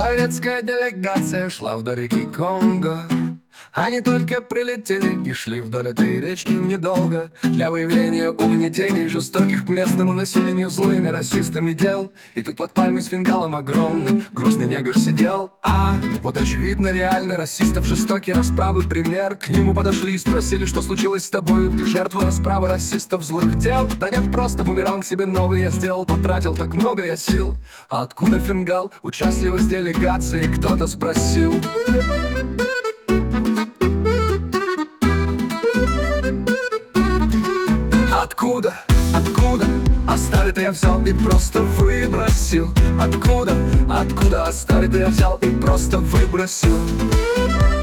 Советская делегация шла вдоль реки Конго. Они только прилетели и шли вдоль этой речки недолго. Для выявления угнетений жестоких к местному населению злыми расистами дел. И тут под пальмой с фингалом огромным грустный негр сидел. Вот очевидно реально расистов жестокий расправы пример. К нему подошли и спросили, что случилось с тобой. Ты жертва расправы расистов злых дел? Да нет, просто бумеранг себе новый я сделал. Потратил так много я сил. А откуда фингал? Участливый с делегацией кто-то спросил. Откуда? Откуда? А старый-то я взял и просто выбросил. Откуда? Откуда? А старый-то я взял и просто выбросил.